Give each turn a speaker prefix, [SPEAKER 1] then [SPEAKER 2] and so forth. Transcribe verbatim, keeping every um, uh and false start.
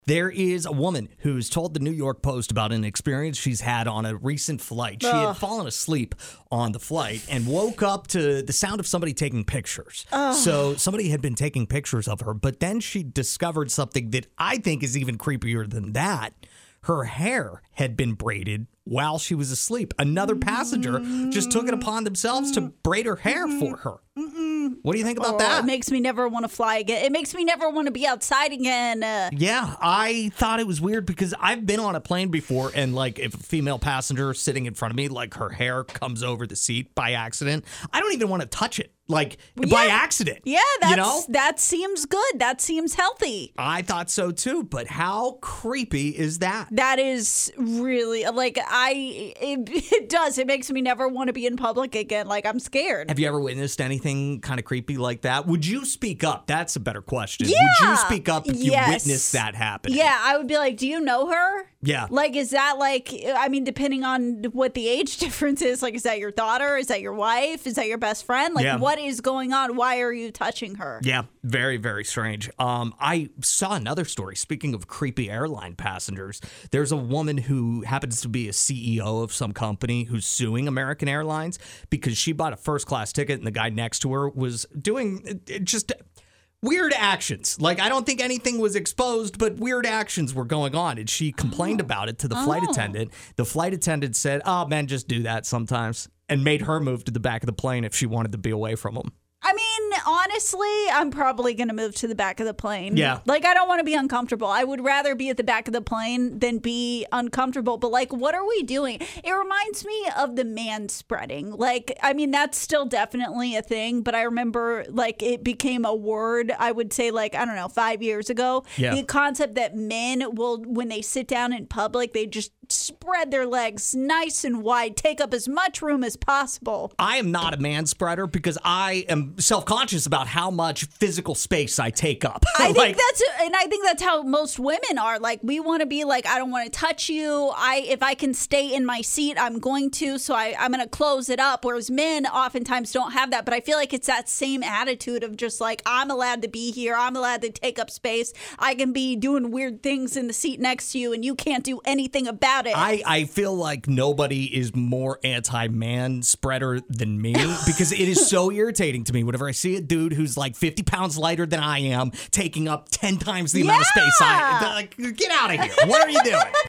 [SPEAKER 1] There is a woman who's told the New York Post about an experience she's had on a recent flight. She
[SPEAKER 2] Ugh.
[SPEAKER 1] had fallen asleep on the flight and woke up to the sound of somebody taking pictures.
[SPEAKER 2] Ugh.
[SPEAKER 1] So somebody had been taking pictures of her, but then she discovered something that I think is even creepier than that. Her hair had been braided while she was asleep. Another passenger just took it upon themselves to braid her hair for her. What do you think about
[SPEAKER 2] Oh,
[SPEAKER 1] that?
[SPEAKER 2] It makes me never want to fly again. It makes me never want to be outside again. Uh,
[SPEAKER 1] Yeah, I thought it was weird because I've been on a plane before and like if a female passenger sitting in front of me, like her hair comes over the seat by accident, I don't even want to touch it. Like by
[SPEAKER 2] Yeah.
[SPEAKER 1] accident.
[SPEAKER 2] yeah, that's,
[SPEAKER 1] You know?
[SPEAKER 2] that seems good. That seems healthy.
[SPEAKER 1] I thought so too, but how creepy is that?
[SPEAKER 2] That is really like I. It, it does. It makes me never want to be in public again. Like I'm scared.
[SPEAKER 1] Have you ever witnessed anything kind of creepy like that? Would you speak up? That's a better question.
[SPEAKER 2] Yeah.
[SPEAKER 1] Would you speak up if you
[SPEAKER 2] Yes.
[SPEAKER 1] witnessed that happen?
[SPEAKER 2] Yeah, I would be like, do you know her?
[SPEAKER 1] Yeah.
[SPEAKER 2] Like, is that like, I mean, depending on what the age difference is, like, is that your daughter? Is that your wife? Is that your best friend? Like,
[SPEAKER 1] Yeah.
[SPEAKER 2] what is going on? Why are you touching her?
[SPEAKER 1] Yeah, very, very strange. Um, I saw another story. Speaking of creepy airline passengers, there's a woman who happens to be a C E O of some company who's suing American Airlines because she bought a first class ticket and the guy next to her was doing uh, just weird actions. Like, I don't think anything was exposed, but weird actions were going on. And she complained about it to the flight
[SPEAKER 2] Oh.
[SPEAKER 1] attendant. The flight attendant said, oh, man, just do that sometimes, and made her move to the back of the plane if she wanted to be away from him.
[SPEAKER 2] I mean, honestly, I'm probably going to move to the back of the plane.
[SPEAKER 1] Yeah.
[SPEAKER 2] Like, I don't want to be uncomfortable. I would rather be at the back of the plane than be uncomfortable. But, like, what are we doing? It reminds me of the man spreading. Like, I mean, that's still definitely a thing. But I remember, like, it became a word, I would say, like, I don't know, five years ago.
[SPEAKER 1] Yeah.
[SPEAKER 2] The concept that men will, when they sit down in public, they just spread their legs nice and wide, take up as much room as possible.
[SPEAKER 1] I am not a man spreader because I am self-conscious about how much physical space I take up.
[SPEAKER 2] I think
[SPEAKER 1] Like,
[SPEAKER 2] that's and I think that's how most women are. Like, we want to be like, I don't want to touch you. I if I can stay in my seat, I'm going to. So I, I'm going to close it up. Whereas men oftentimes don't have that. But I feel like it's that same attitude of just like, I'm allowed to be here. I'm allowed to take up space. I can be doing weird things in the seat next to you, and you can't do anything about it.
[SPEAKER 1] I, I feel like nobody is more anti-man spreader than me because it is so irritating to me whenever I see a dude who's like fifty pounds lighter than I am taking up ten times the amount of space I...
[SPEAKER 2] Yeah.
[SPEAKER 1] Like, get out of here. What are you doing?